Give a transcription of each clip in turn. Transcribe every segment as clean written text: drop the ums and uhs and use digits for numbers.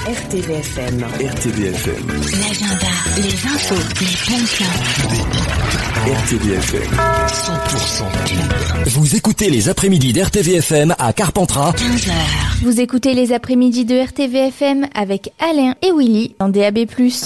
RTVFM. RTVFM. L'agenda, les infos, les bons plans. RTVFM. 100% tube. Vous écoutez les après-midi d'RTVFM à Carpentras. 15h. Vous écoutez les après-midi de RTVFM avec Alain et Willy en DAB+.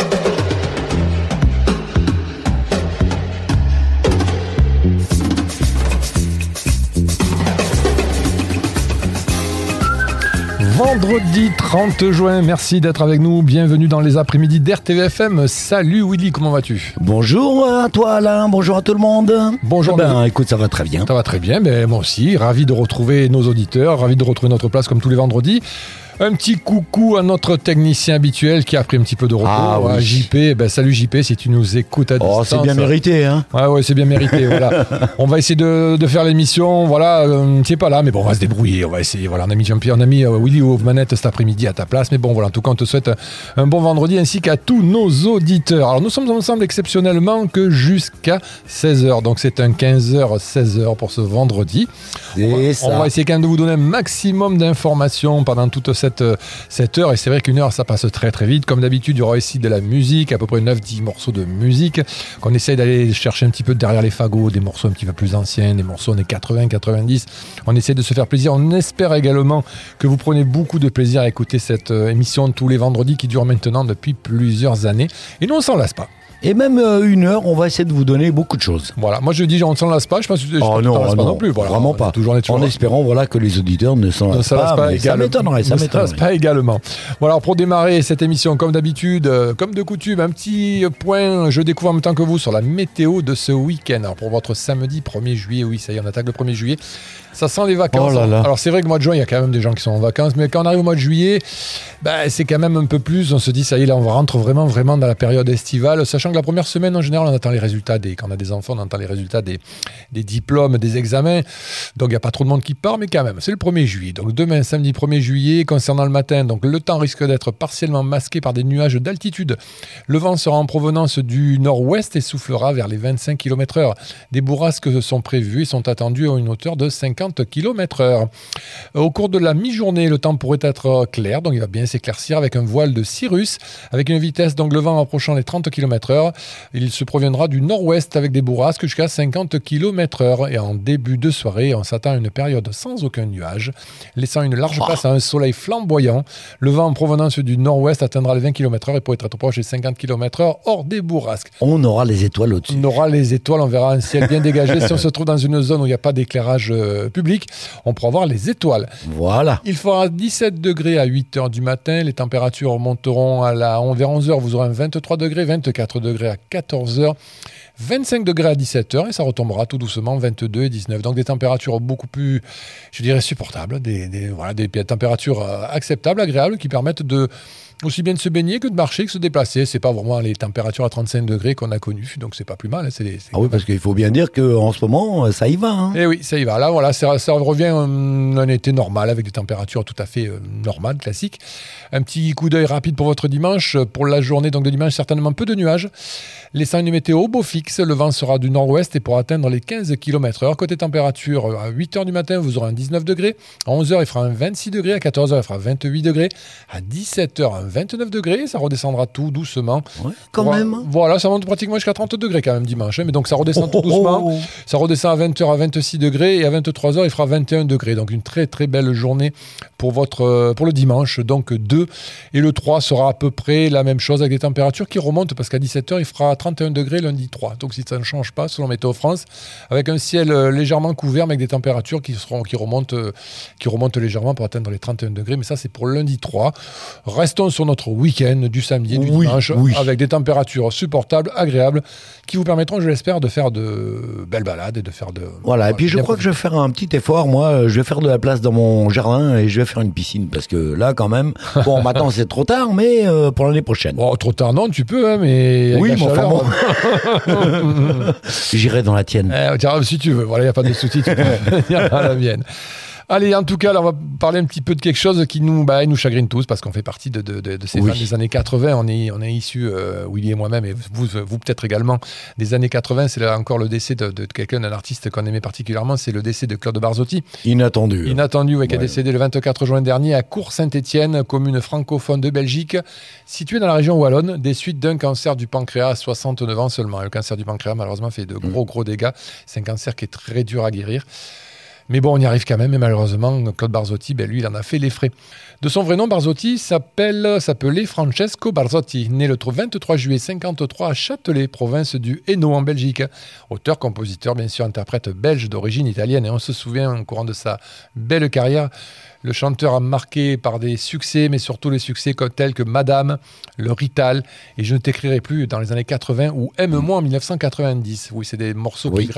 Vendredi 30 juin, merci d'être avec nous, bienvenue dans les après-midi d'RTVFM. Salut Willy, comment vas-tu ? Bonjour à toi Alain, bonjour à tout le monde. Bonjour. Écoute, ça va très bien. Ça va très bien, mais moi aussi, ravi de retrouver nos auditeurs, ravi de retrouver notre place comme tous les vendredis. Un petit coucou à notre technicien habituel qui a pris un petit peu de repos, oui. JP. Salut JP, si tu nous écoutes à distance. C'est bien mérité, hein. Ouais, c'est bien mérité, voilà. On va essayer de faire l'émission, voilà, tu n'es pas là, mais bon, on va se débrouiller, on va essayer, voilà. On a mis Willy aux manettes cet après-midi à ta place, mais bon, voilà, en tout cas, on te souhaite un bon vendredi ainsi qu'à tous nos auditeurs. Alors, nous sommes ensemble exceptionnellement que jusqu'à 16h, donc c'est un 15h, 16h pour ce vendredi. On va essayer quand même de vous donner un maximum d'informations pendant toute cette heure, et c'est vrai qu'une heure ça passe très très vite. Comme d'habitude, il y aura aussi de la musique, à peu près 9-10 morceaux de musique qu'on essaye d'aller chercher un petit peu derrière les fagots, des morceaux un petit peu plus anciens, des morceaux des 80-90. On essaie de se faire plaisir. On espère également que vous prenez beaucoup de plaisir à écouter cette émission tous les vendredis qui dure maintenant depuis plusieurs années, et nous on s'en lasse pas. Et même une heure, on va essayer de vous donner beaucoup de choses. Voilà, moi je dis on ne s'en lasse pas, je pense que tu t'en lasses pas non plus. Voilà, vraiment pas. En espérant que les auditeurs ne s'en lassent pas, mais ça m'étonnerait. Ça m'étonnerait pas également. Voilà, alors pour démarrer cette émission, comme d'habitude, comme de coutume, un petit point, je découvre en même temps que vous sur la météo de ce week-end. Alors pour votre samedi 1er juillet, oui, ça y est, on attaque le 1er juillet. Ça sent les vacances. Alors c'est vrai que mois de juin, il y a quand même des gens qui sont en vacances, mais quand on arrive au mois de juillet, c'est quand même un peu plus, on se dit ça y est, là on rentre vraiment dans la période estivale, sachant que la première semaine en général on attend les résultats quand on a des enfants, on attend les résultats des diplômes, des examens, donc il n'y a pas trop de monde qui part, mais quand même c'est le 1er juillet, donc demain samedi 1er juillet. Concernant le matin, donc le temps risque d'être partiellement masqué par des nuages d'altitude. Le vent sera en provenance du nord-ouest et soufflera vers les 25 km/h. Des bourrasques sont prévues et sont attendues à une hauteur de 50 km/h. Au cours de la mi-journée, le temps pourrait être clair, donc il va bien s'éclaircir avec un voile de Cirrus, avec une vitesse, donc le vent approchant les 30 km/h. Il se proviendra du nord-ouest avec des bourrasques jusqu'à 50 km/h. Et en début de soirée, on s'attend à une période sans aucun nuage, laissant une large place à un soleil flamboyant. Le vent en provenance du nord-ouest atteindra les 20 km/h et pourrait être proche des 50 km/h hors des bourrasques. On aura les étoiles au-dessus. On aura les étoiles, on verra un ciel bien dégagé. Si on se trouve dans une zone où il n'y a pas d'éclairage public, on pourra voir les étoiles. Voilà. Il fera 17 degrés à 8h du matin. Les températures monteront vers 11h. Vous aurez un 23 degrés, 24 degrés à 14h. 25 degrés à 17h et ça retombera tout doucement 22 et 19. Donc des températures beaucoup plus, je dirais, supportables, des températures acceptables, agréables, qui permettent aussi bien de se baigner que de marcher, que de se déplacer. C'est pas vraiment les températures à 35 degrés qu'on a connues, donc c'est pas plus mal. Oui, parce qu'il faut bien dire qu'en ce moment, ça y va. Hein. Et oui, ça y va. Là, voilà, ça revient à un été normal, avec des températures tout à fait normales, classiques. Un petit coup d'œil rapide pour votre dimanche. Pour la journée donc de dimanche, certainement peu de nuages, laissant une météo beau fixe. Le vent sera du nord-ouest et pourra atteindre les 15 km/h. Côté température, à 8h du matin, vous aurez un 19 degrés. À 11h, il fera un 26 degrés. À 14h, il fera 28 degrés. À 17h, un 29 degrés. Ça redescendra tout doucement. Ouais, quand même. Voilà, ça monte pratiquement jusqu'à 30 degrés quand même dimanche. Mais donc ça redescend tout doucement. Ça redescend à 20h à 26 degrés. Et à 23h, il fera 21 degrés. Donc une très très belle journée pour le dimanche. Donc 2. Et le 3 sera à peu près la même chose avec des températures qui remontent parce qu'à 17h, il fera 31 degrés lundi 3. Donc si ça ne change pas, selon Météo France, avec un ciel légèrement couvert, mais avec des températures qui remontent légèrement pour atteindre les 31 degrés. Mais ça, c'est pour lundi 3. Restons sur notre week-end du samedi et du dimanche, avec des températures supportables, agréables, qui vous permettront, je l'espère, de faire de belles balades et de faire de... Voilà, et puis je crois que je vais faire un petit effort. Moi, je vais faire de la place dans mon jardin et je vais faire une piscine, parce que là, quand même, bon, maintenant, c'est trop tard, mais pour l'année prochaine. Bon, trop tard, non, tu peux, hein, mais... Oui, mais enfin bon. J'irai dans la tienne. Si tu veux, voilà, il n'y a pas de souci, tu peux venir dans la mienne. Allez, en tout cas, là, on va parler un petit peu de quelque chose qui nous chagrine tous parce qu'on fait partie de ces fans des années 80. On est issus, Willy et moi-même, et vous peut-être également, des années 80. C'est là encore le décès de quelqu'un, d'un artiste qu'on aimait particulièrement. C'est le décès de Claude Barzotti. Inattendu, qui est décédé le 24 juin dernier à Cours-Saint-Étienne, commune francophone de Belgique, située dans la région wallonne, des suites d'un cancer du pancréas à 69 ans seulement. Le cancer du pancréas, malheureusement, fait de gros dégâts. C'est un cancer qui est très dur à guérir. Mais bon, on y arrive quand même, et malheureusement, Claude Barzotti, lui, il en a fait les frais. De son vrai nom, Barzotti s'appelait Francesco Barzotti, né le 23 juillet 1953 à Châtelet, province du Hainaut en Belgique. Auteur, compositeur, bien sûr, interprète belge d'origine italienne, et on se souvient, au courant de sa belle carrière, le chanteur a marqué par des succès, mais surtout les succès tels que Madame, Le Rital, et Je ne t'écrirai plus dans les années 80, ou Aime-moi en 1990. Oui, c'est des morceaux qui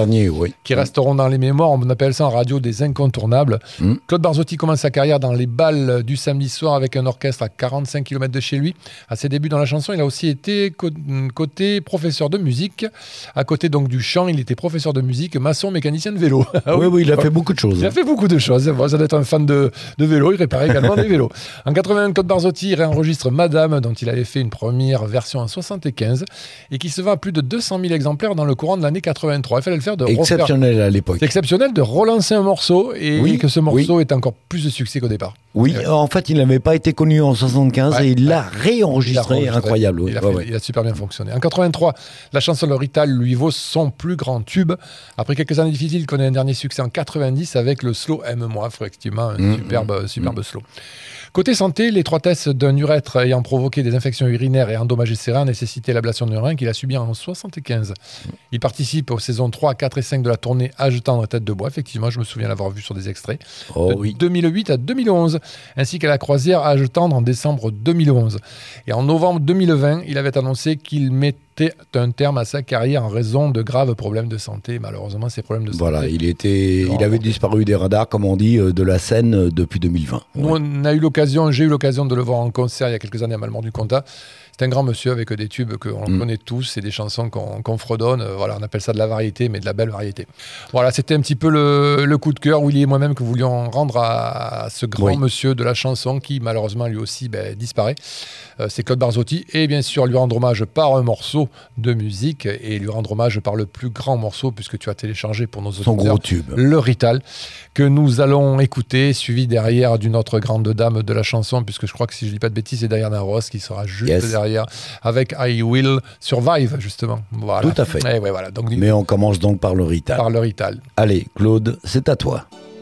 resteront dans les mémoires. On appelle ça en radio des incontournables. Claude Barzotti commence sa carrière dans les bals du samedi soir avec un orchestre à 45 km de chez lui. À ses débuts dans la chanson, il a aussi été côté professeur de musique. À côté donc du chant, il était professeur de musique, maçon, mécanicien de vélo. Oui, il a fait beaucoup de choses. Il a fait beaucoup de choses. Bon, ça doit être un fan de vélo, il réparait également des vélos. En 81, Claude Barzotti réenregistre Madame, dont il avait fait une première version en 75 et qui se vend à plus de 200 000 exemplaires dans le courant de l'année 83. Il fallait le faire exceptionnel à l'époque. C'est exceptionnel de relancer un morceau et que ce morceau ait encore plus de succès qu'au départ. Oui, en fait, il n'avait pas été connu en 75 et il l'a réenregistré. Incroyable. Oui. Il a super bien fonctionné. En 83, la chanson Le Rital lui vaut son plus grand tube. Après quelques années difficiles, il connaît un dernier succès en 90 avec le slow Aime-moi, effectivement, un superbe slow. Côté santé, l'étroitesse d'un urètre ayant provoqué des infections urinaires et endommagé ses reins a nécessité l'ablation d'un rein qu'il a subi en 75. Il participe aux saisons 3, 4 et 5 de la tournée Âge tendre tête de bois. Effectivement, je me souviens l'avoir vu sur des extraits. 2008 à 2011, ainsi qu'à la croisière Âge tendre en décembre 2011. Et en novembre 2020, il avait annoncé qu'il mettait un terme à sa carrière en raison de graves problèmes de santé. Malheureusement, ces problèmes de santé... Voilà, il avait disparu des radars, comme on dit, de la scène depuis 2020. Nous, j'ai eu l'occasion de le voir en concert il y a quelques années à Malmort-du-Comtat. C'est un grand monsieur avec des tubes qu'on connaît tous et des chansons qu'on fredonne. Voilà, on appelle ça de la variété, mais de la belle variété. Voilà, c'était un petit peu le coup de cœur, Willy et moi-même, que voulions rendre à ce grand monsieur de la chanson qui, malheureusement, lui aussi disparaît. C'est Claude Barzotti. Et bien sûr, lui rendre hommage par un morceau de musique et lui rendre hommage par le plus grand morceau, puisque tu as téléchargé pour nos auditeurs son gros tube, Le Rital, que nous allons écouter, suivi derrière d'une autre grande dame de la chanson, puisque je crois que si je ne dis pas de bêtises, c'est Diana Ross qui sera juste derrière, avec I Will Survive, justement. Voilà. Tout à fait. Et voilà. Donc, mais on commence donc par Le Rital. Par Le Rital. Allez, Claude, c'est à toi.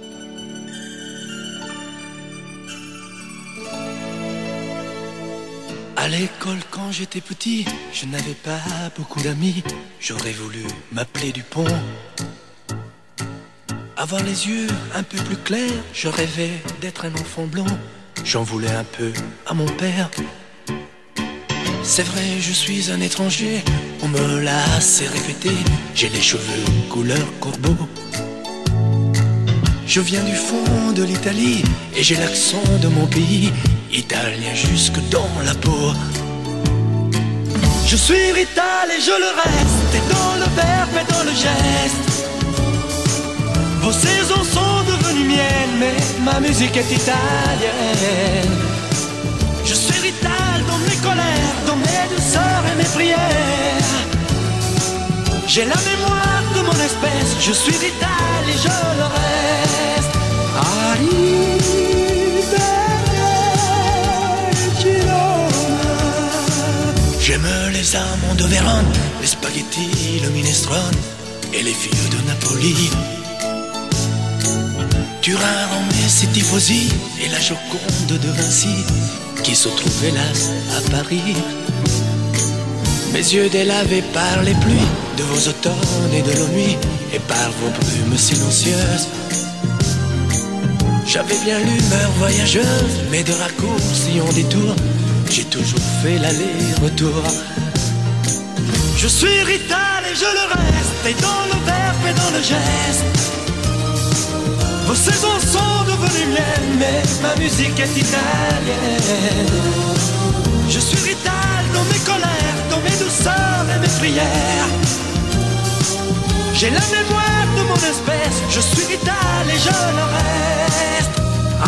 À l'école, quand j'étais petit, je n'avais pas beaucoup d'amis. J'aurais voulu m'appeler Dupont. Avoir les yeux un peu plus clairs, je rêvais d'être un enfant blond. J'en voulais un peu à mon père. C'est vrai, je suis un étranger, on me l'a assez répété. J'ai les cheveux couleur corbeau. Je viens du fond de l'Italie et j'ai l'accent de mon pays, italien jusque dans la peau. Je suis Rital et je le reste, et dans le verbe et dans le geste. Vos saisons sont devenues miennes, mais ma musique est italienne. Je suis Rital dans mes colères, dans mes douceurs et mes prières. J'ai la mémoire de mon espèce, je suis Rital et je le reste. J'aime les amandes de Vérone, les spaghettis, le minestrone et les filles de Napoli. Turin, Romès et Tifosi et la Joconde de Vinci qui se trouvent hélas à Paris. Mes yeux délavés par les pluies de vos automnes et de nos nuits et par vos brumes silencieuses. J'avais bien l'humeur voyageuse, mais de raccourcis en détour, j'ai toujours fait l'aller-retour. Je suis Rital et je le reste, et dans le verbe et dans le geste. Vos saisons sont devenues miennes, mais ma musique est italienne. Je suis Rital dans mes colères, dans mes douceurs et mes prières. J'ai J'ai la mémoire de mon espèce, je suis vital et je le reste.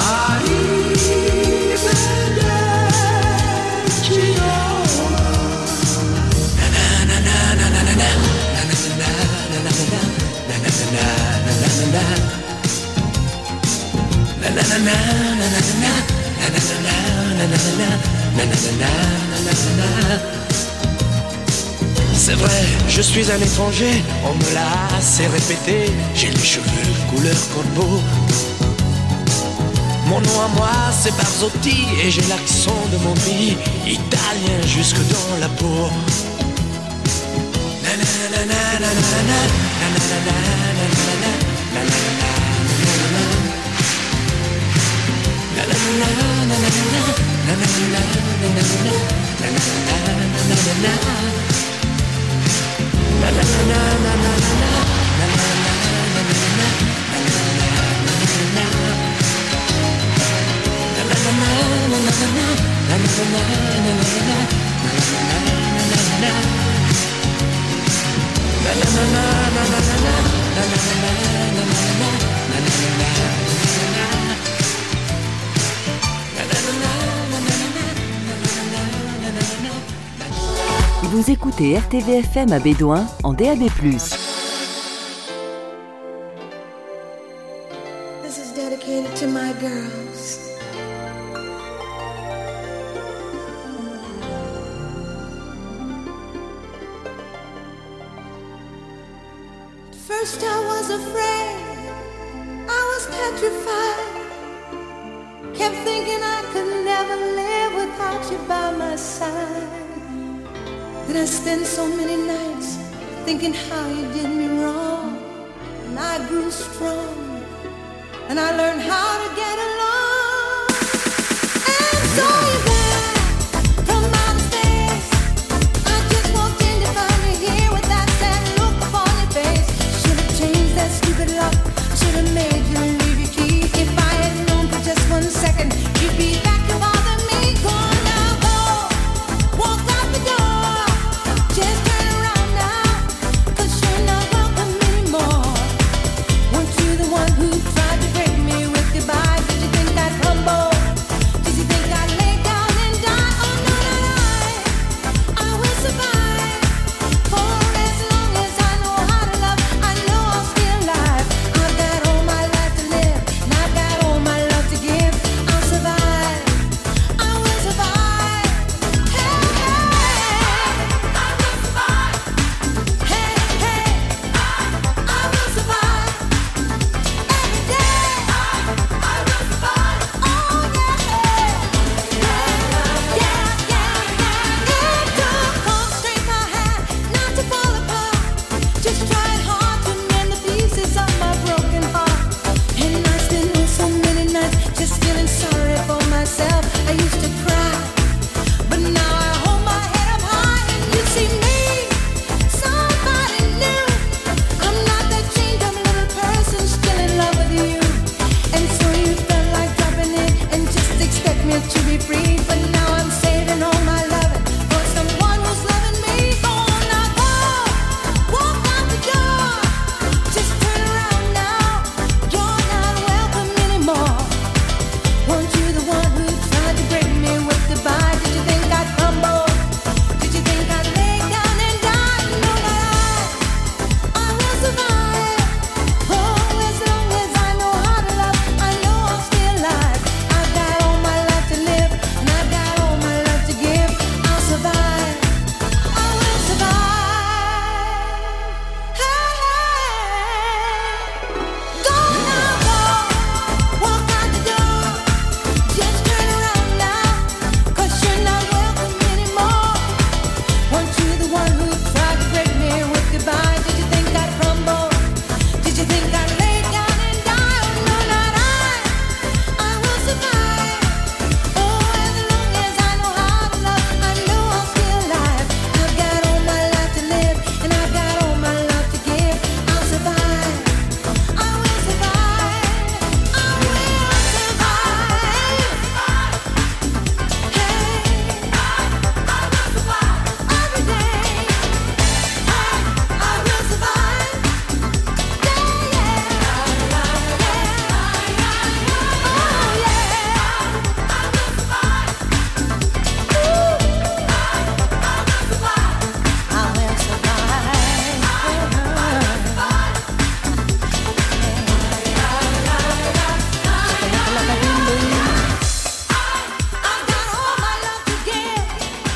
C'est vrai, je suis un étranger, on me l'a assez répété. J'ai les cheveux couleur corbeau. Mon nom à moi c'est Barzotti et j'ai l'accent de mon pays, italien jusque dans la peau. Vous écoutez RTVFM à Bédouin en DAB+. This is dedicated to my girls. At first I was afraid, I was petrified. Kept thinking I could never live without you by my side. Then I spent so many nights thinking how you did me wrong. And I grew strong, and I learned how to get along. And so you're back from outer space. I just walked in to find you here with that sad look upon your face. Should have changed that stupid lock. I should have made you leave your key. If I had known for just 1 second you'd be back to bother me. Go on now, go, walk out the door. Just turn around now, 'cause you're not welcome anymore. Weren't you the one who tried to break me with goodbye? Did you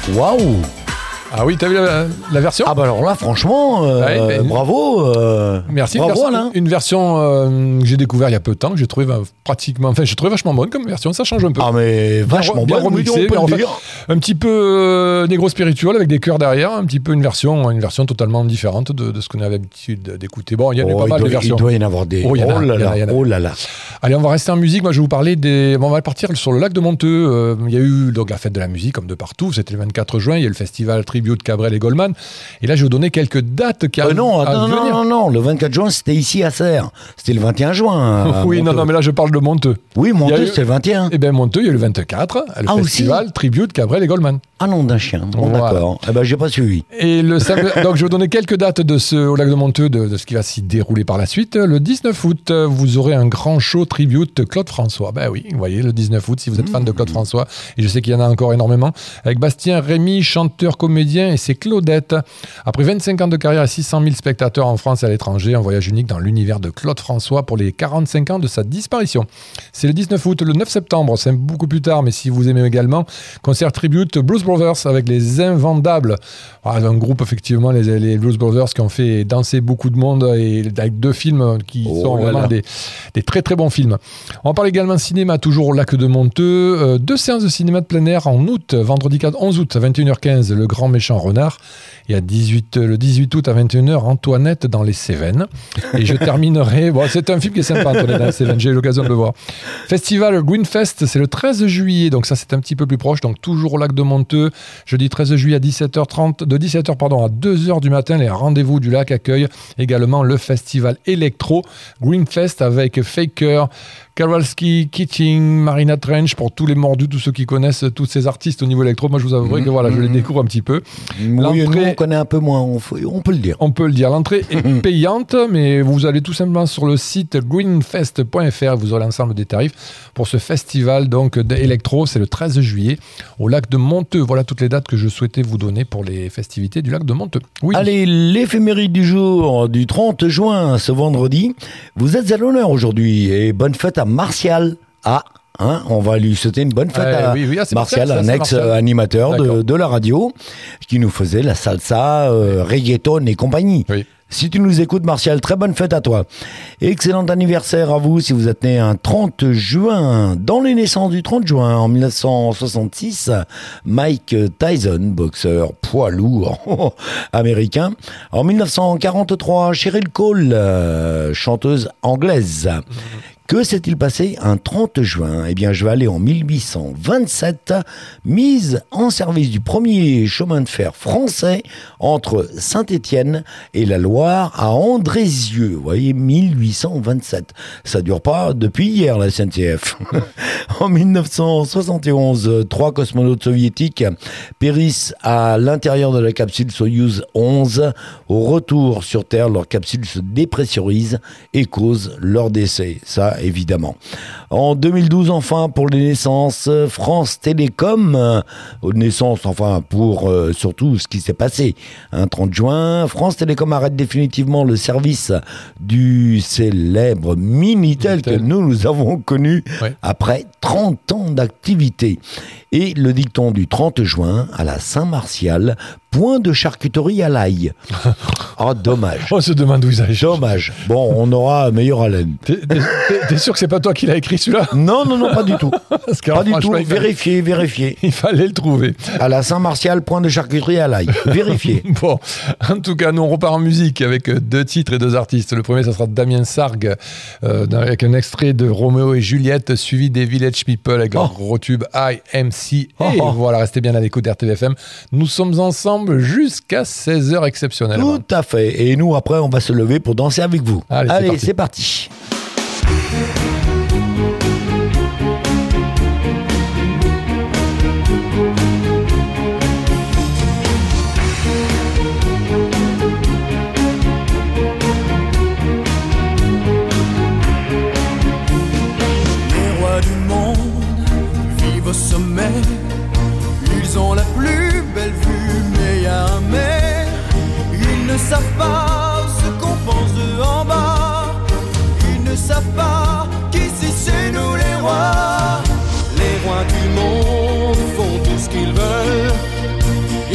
Waouh! Ah oui, t'as vu la version? Ah bah alors là, franchement, bravo. Merci. Bravo, Alain. Une version que j'ai découvert il y a peu de temps, que j'ai trouvé j'ai trouvé vachement bonne comme version, ça change un peu. Ah mais vachement bien bonne, remixé, on peut le dire. Un petit peu négro spirituel avec des chœurs derrière, un petit peu une version totalement différente de ce qu'on avait l'habitude d'écouter. Bon, il y en a pas mal de versions. Il doit y en avoir des. Oh là là. Oh là là. Allez, on va rester en musique. Moi, je vais vous parler on va partir sur le lac de Monteux. Il y a eu donc la fête de la musique, comme de partout. C'était le 24 juin. Il y a eu le festival Tribute Cabrel et Goldman. Et là, je vais vous donner quelques dates qui arrivent à venir. Non. Le 24 juin, c'était ici à Serres. C'était le 21 juin. Oui, non, mais là, je parle de Monteux. Oui, Monteux, c'était le 21. Eh bien, Monteux, il y a eu le 24. Le festival aussi Tribute Cabrel et Goldman. Ah non, d'un chien. Bon, voilà. D'accord. Eh ben, j'ai pas suivi. Et donc, je vais vous donner quelques dates au lac de Monteux de ce qui va s'y dérouler par la suite. Le 19 août, vous aurez un grand show tribute Claude François. Ben oui, vous voyez, le 19 août, si vous êtes fan de Claude François, et je sais qu'il y en a encore énormément, avec Bastien Rémy, chanteur, comédien, et c'est Claudette. Après 25 ans de carrière et 600 000 spectateurs en France et à l'étranger, un voyage unique dans l'univers de Claude François pour les 45 ans de sa disparition. C'est le 19 août. Le 9 septembre, c'est beaucoup plus tard, mais si vous aimez également, concert tribute Blues Brothers avec les Invendables. Un groupe, effectivement, les Blues Brothers qui ont fait danser beaucoup de monde, et avec 2 films qui sont vraiment des très très bons films. On parle également cinéma, toujours au lac de Monteux. 2 séances de cinéma de plein air en août, vendredi 11 août à 21h15, Le Grand Méchant Renard. Et le 18 août à 21h, Antoinette dans les Cévennes. Et je terminerai... Bon, c'est un film qui est sympa, Antoinette dans les Cévennes, j'ai eu l'occasion de le voir. Festival Greenfest, c'est le 13 juillet, donc ça c'est un petit peu plus proche, donc toujours au lac de Monteux. Jeudi 13 juillet à 17h30, de 17h à 2h du matin, les rendez-vous du lac accueillent également le festival électro Greenfest avec Faker, Kowalski, Keating, Marina Trench, pour tous les mordus, tous ceux qui connaissent tous ces artistes au niveau électro. Moi, je vous avouerai que je les découvre un petit peu. Oui, nous, on connaît un peu moins, on peut le dire. On peut le dire. L'entrée est payante, mais vous allez tout simplement sur le site greenfest.fr, vous aurez l'ensemble des tarifs pour ce festival donc d'électro. C'est le 13 juillet au lac de Monteux. Voilà toutes les dates que je souhaitais vous donner pour les festivités du lac de Monteux. Oui. Allez, l'éphéméride du jour du 30 juin, ce vendredi. Vous êtes à l'honneur aujourd'hui et bonne fête à Martial. On va lui souhaiter une bonne fête à Martial, un ex-animateur de la radio, qui nous faisait la salsa, reggaeton et compagnie. Oui. Si tu nous écoutes, Martial, très bonne fête à toi. Excellent anniversaire à vous si vous êtes né un 30 juin. Dans les naissances du 30 juin, en 1966, Mike Tyson, boxeur poids lourd américain. En 1943, Cheryl Cole, chanteuse anglaise. Que s'est-il passé un 30 juin ? Eh bien, je vais aller en 1827, mise en service du premier chemin de fer français entre Saint-Étienne et la Loire à Andrézieux. Vous voyez, 1827. Ça dure pas depuis hier, la SNCF. En 1971, 3 cosmonautes soviétiques périssent à l'intérieur de la capsule Soyouz 11. Au retour sur Terre, leur capsule se dépressurise et cause leur décès. Ça, évidemment. En 2012, enfin, pour les naissances, France Télécom, naissance, enfin, pour surtout ce qui s'est passé, 30 juin, France Télécom arrête définitivement le service du célèbre Minitel que nous avons connu après 30 ans d'activité. Et le dicton du 30 juin, à la Saint-Martial, point de charcuterie à l'ail. Oh, dommage. On se demande où ils allaient. Dommage. Bon, on aura meilleure haleine. T'es sûr que c'est pas toi qui l'as écrit celui-là ? Non, pas du tout. Pas du tout. Vérifiez. Il fallait le trouver. À la Saint-Martial, point de charcuterie à l'ail. Vérifiez. Bon, en tout cas, nous on repart en musique avec 2 titres et 2 artistes. Le premier, ça sera Damien Sargue, avec un extrait de Roméo et Juliette, suivi des Village People avec leur gros tube IMCA. Voilà, restez bien à l'écoute d'RTVFM. Nous sommes ensemble jusqu'à 16h exceptionnellement. Tout à fait. Et nous, après, on va se lever pour danser avec vous. Allez, c'est parti. Les rois du monde vivent au sommet. Ils ont la plus belle vue, mais il y a un mais. Ils ne savent pas ce qu'on pense d'eux en bas. Ils ne savent pas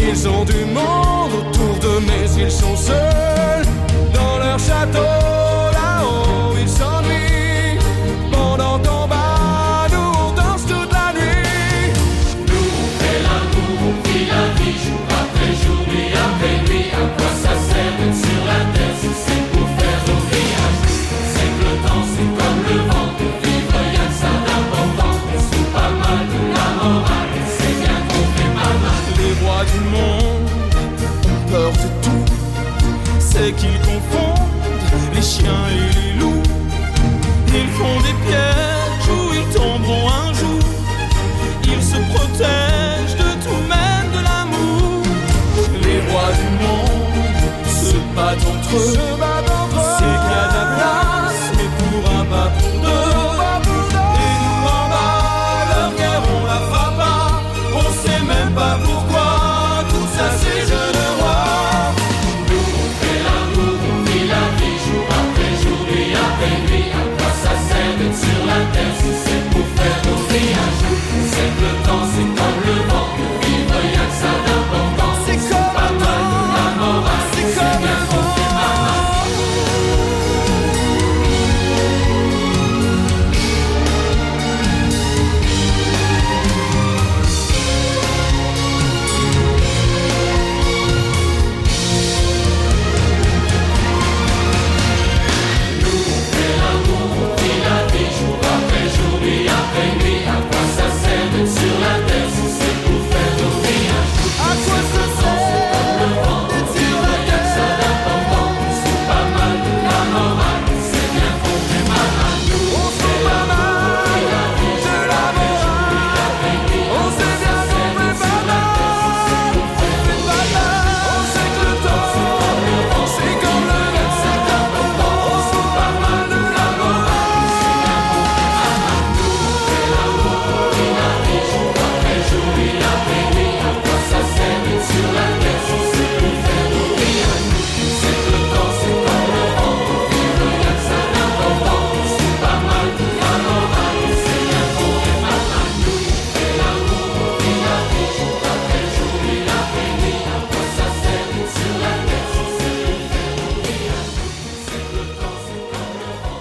Ils ont du monde autour d'eux, mais ils sont seuls dans leur château. Là-haut, ils s'ennuient. Pendant qu'on bat, nous on danse toute la nuit. Nous on fait l'amour, on vit la vie, jour après jour, nuit après nuit. À quoi ça sert d'être sur la terre si c'est pour faire nos villages? C'est que le temps c'est comme le vent, pour vivre y'a que ça d'important. On se fout pas mal de la morale, c'est bien qu'on fait pas mal. Les rois du monde ont peur de tout, c'est qu'ils confondent les chiens et les loups. Ils font des pièges où ils tomberont un jour. Ils se protègent de tout, même de l'amour. Les rois du monde se battent entre eux. C'est qu'il y a de la place, mais pour un pas pour deux. Et nous en bas, leur guerre on la fera pas. On sait même pas pourquoi. Tout ça c'est jeunes rois. Nous on fait l'amour, on vit la vie, jour après jour, nuit après nuit. À quoi ça sert d'être sur la terre si c'est pour faire nos villages? C'est que le temps c'est comme le vent, pour vivre y'a que ça d'important. C'est comme pas mal de la morale, c'est comme bien qu'on fait pas mal. Nous on fait l'amour, on vit la vie, jour après jour, nuit après nuit. À quoi ça sert d'être sur la terre si c'est pour faire nos villages? À quoi ça sert d'être sur la terre? Ça d'important, on se fout pas mal de la morale. C'est bien qu'on fait mal à nous. On se fout pas mal de la morale. On sait bien qu'on fait pas mal. On fait pas mal. On sait que le temps c'est comme le vent, c'est important. On se fout pas mal de la morale. Nous on fait l'amour, on vit la vie, jour après jour, nuit après nuit. À quoi ça sert d'être sur la terre si c'est pour faire nos villages? C'est que le temps c'est comme le vent, pour vivre y'a que ça d'important. On se fout pas mal de la morale, c'est bien qu'on fait pas mal. Nous on fait l'amour, on vit la vie, jour après jour, nuit après nuit. À quoi ça sert d'être sur la terre si c'est pour faire nos villages? C'est que le temps c'est comme le vent.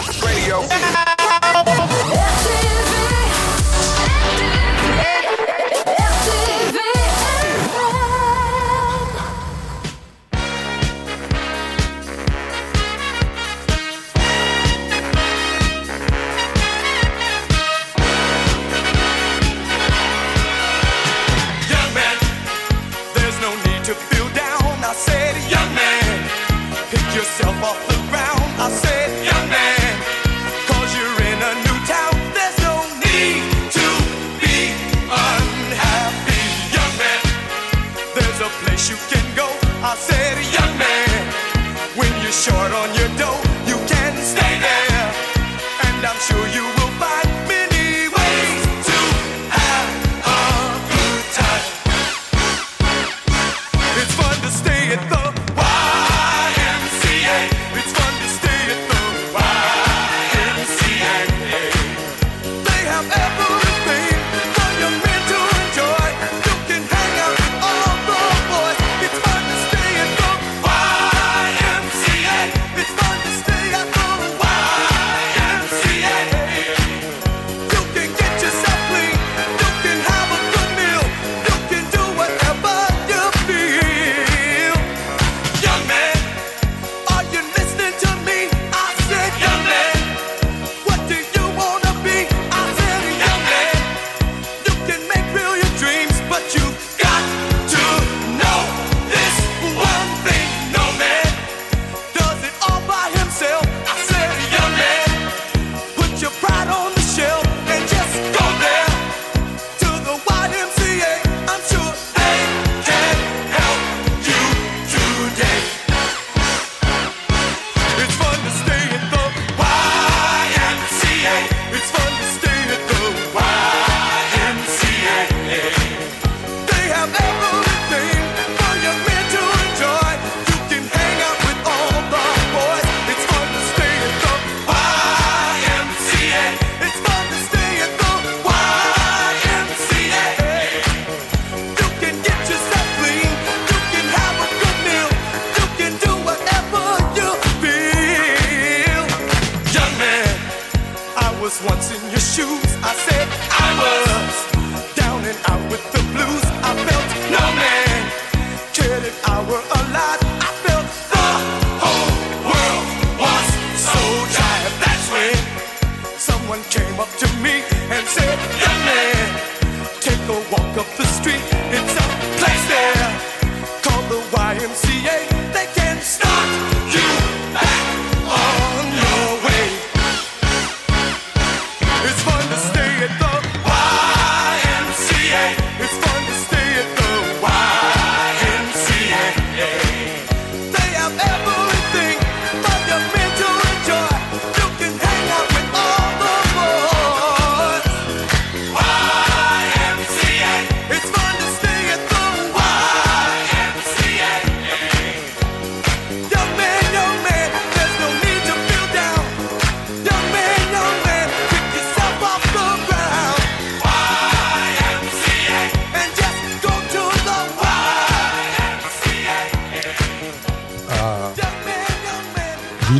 Young man, there's no need to feel down. I said, young man, pick yourself off the ground. I said, young man, 'cause you're in a new town. There's no need to be unhappy. Young man, there's a place you can go. I said, young man, when you're short on your dough, you can stay there. And I'm sure you will find many ways to have a good time. It's fun to stay at the YMCA. It's fun to stay at the YMCA. They have everything for your men to enjoy. You can hang out with all the boys. It's fun to stay at the YMCA. It's fun to stay at the YMCA.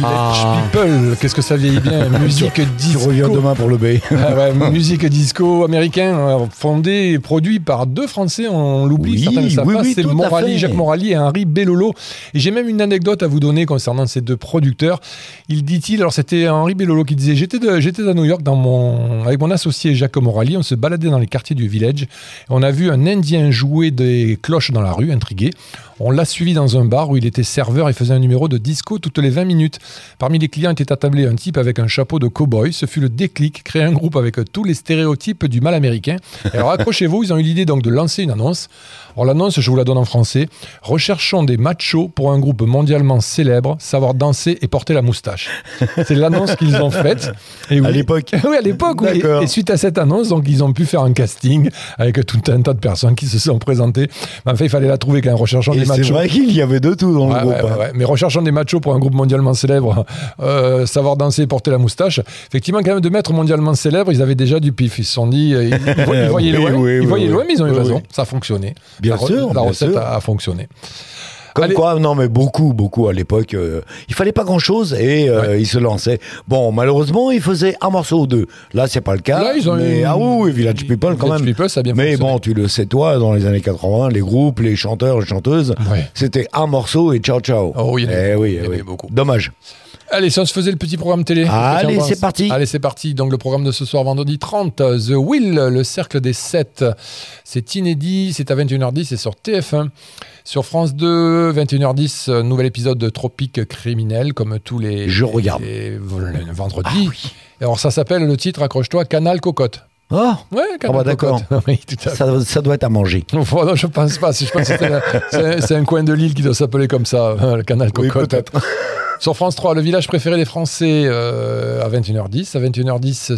People, qu'est-ce que ça vieillit bien. Musique disco. Tu reviens demain pour le B. Musique disco américain, fondé et produit par 2 Français, on l'oublie, certains ne savent pas, c'est Jacques Morali et Henri Bellolo. Et j'ai même une anecdote à vous donner concernant ces 2 producteurs. Alors c'était Henri Bellolo qui disait, j'étais à New York avec mon associé Jacques Morali, on se baladait dans les quartiers du village, et on a vu un Indien jouer des cloches dans la rue, intrigué. On l'a suivi dans un bar où il était serveur et faisait un numéro de disco toutes les 20 minutes. Parmi les clients était attablé un type avec un chapeau de cow-boy. Ce fut le déclic, créer un groupe avec tous les stéréotypes du mal américain. Et alors accrochez-vous, ils ont eu l'idée donc de lancer une annonce. Alors l'annonce, je vous la donne en français. Recherchons des machos pour un groupe mondialement célèbre, savoir danser et porter la moustache. C'est l'annonce qu'ils ont faite. Et à l'époque. Oui, à l'époque. Oui. Et suite à cette annonce, donc ils ont pu faire un casting avec tout un tas de personnes qui se sont présentées. Mais enfin, il fallait la trouver quand même, recherchant des machos. C'est vrai qu'il y avait de tout dans le groupe. Ouais. Mais recherchant des machos pour un groupe mondialement célèbre, savoir danser et porter la moustache. Effectivement, quand même, de mettre mondialement célèbre, ils avaient déjà du pif. Ils se sont dit, ils voyaient loin, mais ils ont eu raison. Ça a fonctionné. Bien sûr. La recette a fonctionné. Comme quoi, non mais beaucoup à l'époque, il fallait pas grand-chose et ils se lançaient. Bon, malheureusement, ils faisaient un morceau ou 2. Là, c'est pas le cas. Là, ils ont Village People quand même. People, ça a bien mais fonctionné. Bon, tu le sais toi, dans les années 80, les groupes, les chanteurs, les chanteuses, c'était un morceau et ciao ciao. Oh oui, il y en avait beaucoup. Dommage. Allez, si on se faisait le petit programme télé. Allez, c'est parti. Allez, c'est parti. Donc, le programme de ce soir, vendredi 30, The Wheel, le cercle des 7. C'est inédit, c'est à 21h10, c'est sur TF1. Sur France 2, 21h10, nouvel épisode de Tropique criminel, comme tous les... Je regarde. Le vendredi. Alors, ça s'appelle, le titre, accroche-toi, Canal Cocotte. Oh, ouais, Canal d'accord. Oui, tout à fait. Ça doit être à manger. Non, je pense pas. Je pense que c'est un coin de l'île qui doit s'appeler comme ça, le Canal Cocotte. Oui, peut-être. Sur France 3, le village préféré des Français à 21h10. À 21h10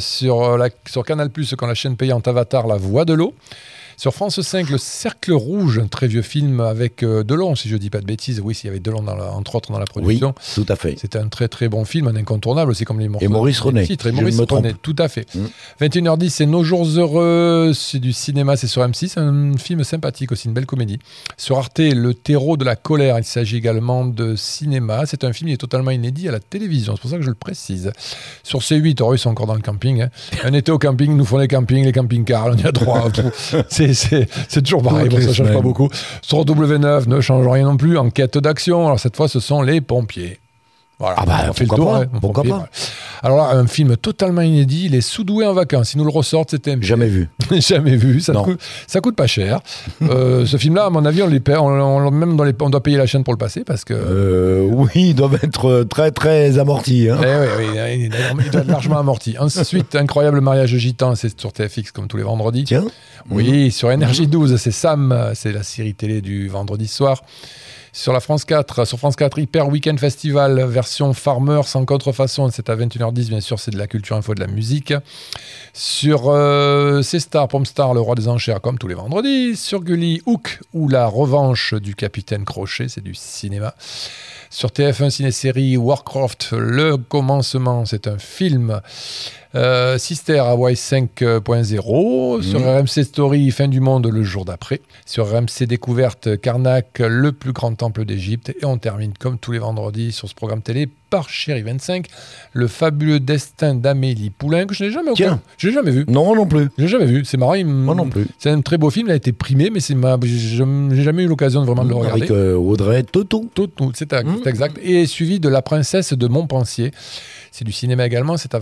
sur Canal+, quand la chaîne payante Avatar, La Voix de l'eau. Sur France 5, Le Cercle Rouge, un très vieux film avec Delon, si je ne dis pas de bêtises. Oui, il y avait Delon, entre autres, dans la production. Oui, tout à fait. C'était un très très bon film, un incontournable aussi, comme les morceaux. Et Maurice René. Et Maurice René, tout à fait. 21h10, c'est Nos Jours Heureux, c'est du cinéma, c'est sur M6, un film sympathique aussi, une belle comédie. Sur Arte, Le Terreau de la colère, il s'agit également de cinéma. C'est un film qui est totalement inédit à la télévision, c'est pour ça que je le précise. Sur C8, ils sont encore dans le camping. Hein. Un été au camping, nous font les camping-cars, on y a droit. C'est toujours pareil, ça ne change pas beaucoup. Sur W9, ne change rien non plus. Enquête d'action, alors cette fois, ce sont les pompiers. Voilà, on fait le tour. Pourquoi pas. Alors là, un film totalement inédit, Les Soudoués en vacances. Ils nous le ressortent, c'était... Jamais vu. Jamais vu, ça coûte pas cher. Ce film-là, à mon avis, on doit payer la chaîne pour le passer parce que... oui, ils doivent être très très amortis. Hein. Oui, il doit être largement amorti. Ensuite, Incroyable mariage gitan, c'est sur TFX comme tous les vendredis. Tiens. Oui, sur NRJ12, c'est Sam, c'est la série télé du vendredi soir. Sur France 4, Hyper Weekend Festival, version Farmer sans contrefaçon, c'est à 21h10, bien sûr, c'est de la culture info, de la musique. Sur C-Star, Pomstar, le roi des enchères, comme tous les vendredis. Sur Gulli, Hook, ou la revanche du capitaine Crochet, c'est du cinéma. Sur TF1 Ciné-Série, Warcraft, le commencement, c'est un film. Sister Hawaii 5.0. Sur RMC Story, Fin du monde le jour d'après. Sur RMC Découverte, Karnak, le plus grand temple d'Égypte. Et on termine comme tous les vendredis sur ce programme télé par Chéri 25, le fabuleux destin d'Amélie Poulain, que je n'ai jamais vu. Non plus. Je n'ai jamais vu. C'est marrant. Moi non plus. C'est un très beau film. Il a été primé, mais je n'ai jamais eu l'occasion de vraiment le regarder. Avec Audrey Tautou. C'est exact. Et suivi de La princesse de Montpensier. C'est du cinéma également, c'est à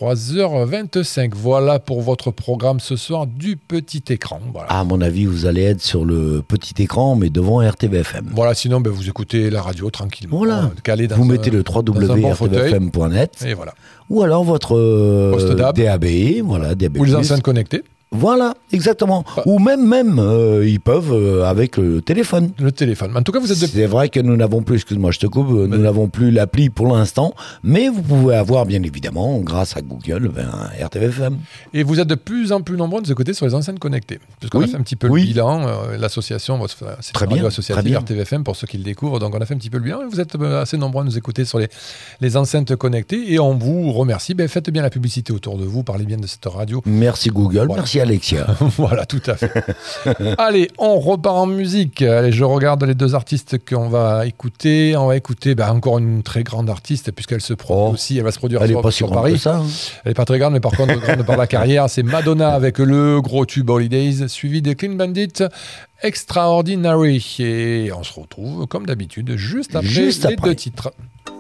23h25. Voilà pour votre programme ce soir du petit écran. Voilà. À mon avis, vous allez être sur le petit écran, mais devant RTVFM. Voilà, sinon vous écoutez la radio tranquillement. Voilà. Vous mettez le www.rtvfm.net. Et voilà. Ou alors votre DAB, voilà, DAB+. Ou les enceintes connectées. Voilà, exactement. Ou même ils peuvent avec le téléphone. Le téléphone. En tout cas, vous êtes... C'est vrai que nous n'avons plus, excuse-moi, je te coupe, nous n'avons plus l'appli pour l'instant, mais vous pouvez avoir, bien évidemment, grâce à Google, RTVFM. Et vous êtes de plus en plus nombreux de nous écouter sur les enceintes connectées. Parce qu'on a fait un petit peu le bilan, l'association, c'est une radio associative RTVFM pour ceux qui le découvrent, donc on a fait un petit peu le bilan, et vous êtes assez nombreux à nous écouter sur les enceintes connectées, et on vous remercie. Faites bien la publicité autour de vous, parlez bien de cette radio. Merci Google, merci Alexia. Voilà, tout à fait. Allez, on repart en musique. Allez, je regarde les deux artistes qu'on va écouter. On va écouter encore une très grande artiste, puisqu'elle se produit aussi. Elle va se produire sur Paris. Ça, hein. Elle n'est pas très grande, mais par contre, grande par la carrière. C'est Madonna avec le gros tube Holidays, suivi de Clean Bandit, Extraordinary. Et on se retrouve, comme d'habitude, juste après les deux titres.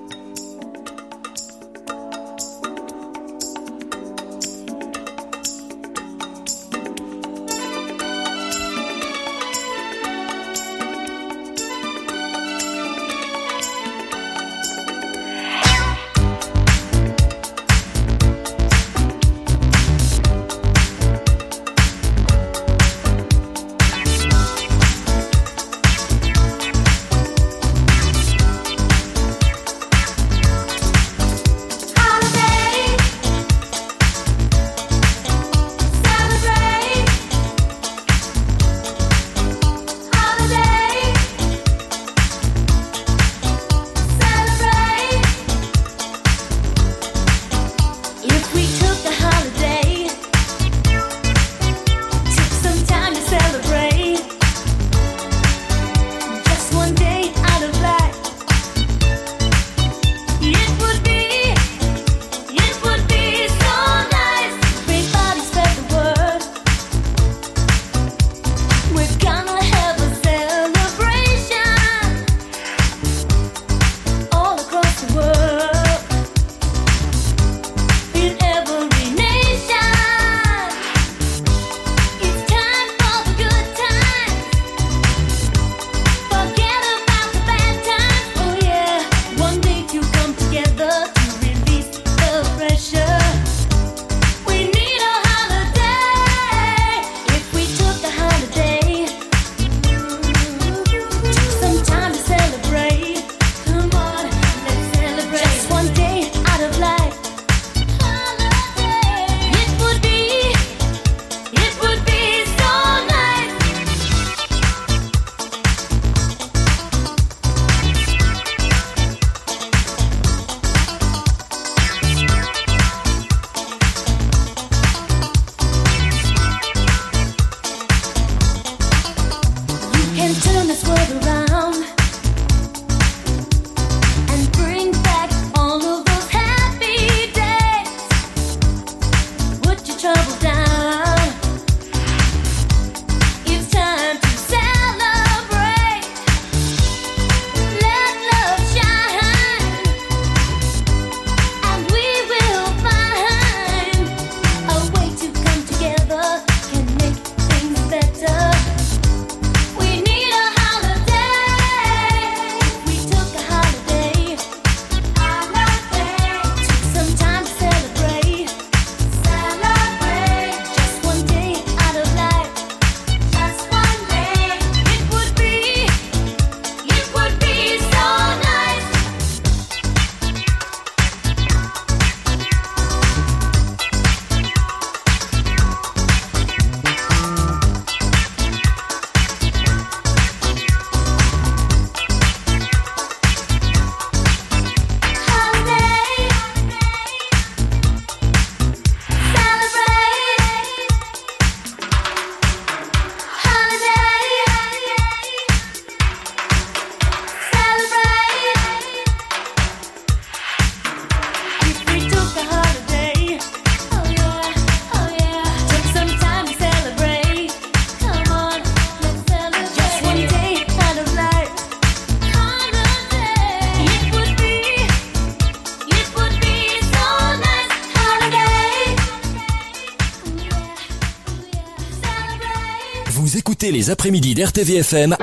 Vous écoutez les après-midi d'RTVFM.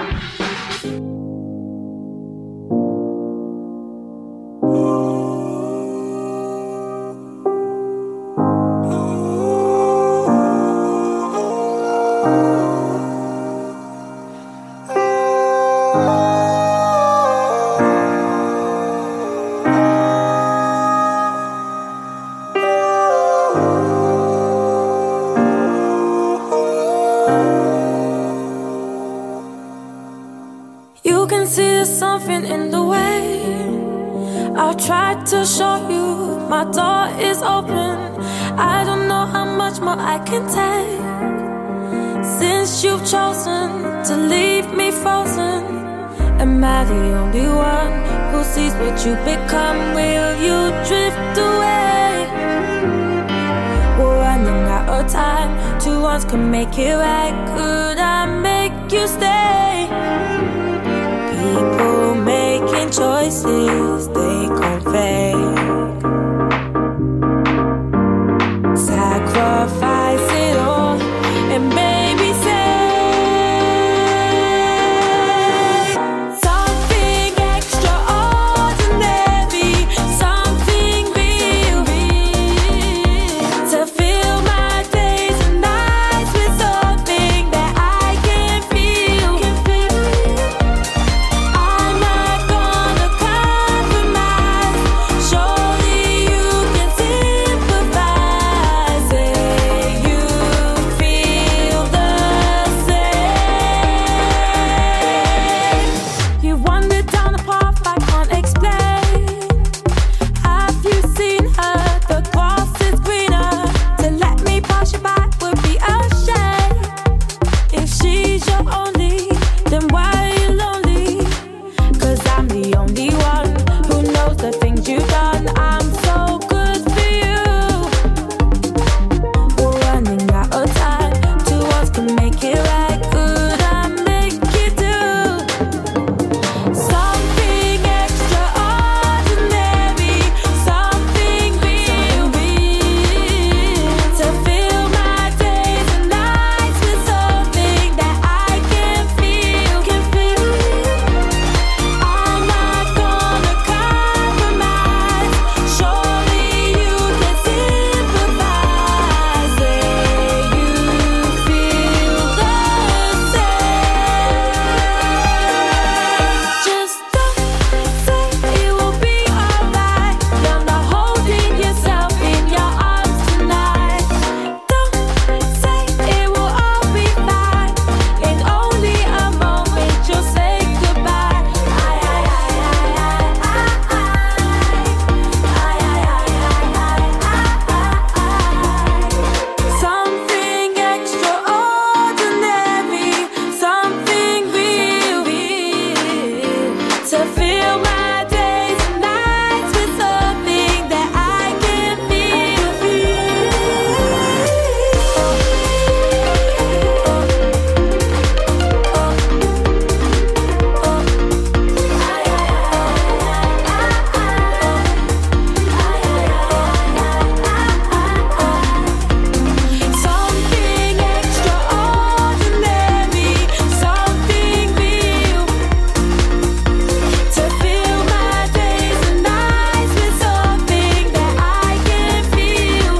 I've tried to show you my door is open. I don't know how much more I can take. Since you've chosen to leave me frozen, am I the only one who sees what you become? Will you drift away? We're running out of time. 2 ones can make it right. Could I make you stay? People making choices they can't fake. Sacrifice it all and baby say something extraordinary, something real, to fill my days and nights with something that I can feel. I'm not gonna compromise. Surely you can sympathize. Say you feel the same. You wandered down a path I can't explain. Have you seen her? The grass is greener. To let me pass you by would be a shame. If she's your only, then why are you lonely? 'Cause I'm the only one who knows the things you've done. I'm so good for you. We're running out of time. 2 ones can make it right. Could I make you do something extraordinary, something real, to fill my days and nights with something that I can feel. I'm not gonna compromise. Surely you can sympathize. Say you feel the same. Just don't say it will be alright. You're not holding yourself in your arms tonight. Don't say it will all be fine. In only a moment you'll say goodbye. Something extraordinary, something real, to fill my days and nights with something that I can feel. Something extraordinary, something real, to fill my days and nights with something that I can feel.